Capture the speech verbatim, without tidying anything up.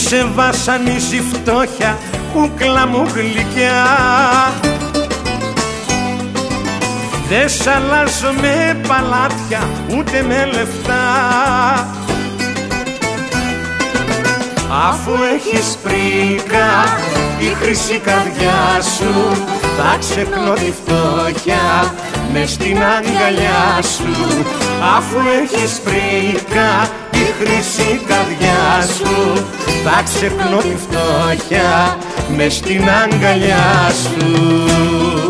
σε βασανίζει φτώχεια, κούκλα μου γλυκιά. Δε σ' αλλάζω με παλάτια, ούτε με λεφτά. Αφού έχεις πρίκα τη χρυσή καρδιά σου, θα ξεχνώ τη φτώχεια μες στην αγκαλιά σου. Αφού έχεις πρίκα τη χρυσή καρδιά σου, θα ξεχνώ τη φτώχεια μες στην αγκαλιά σου.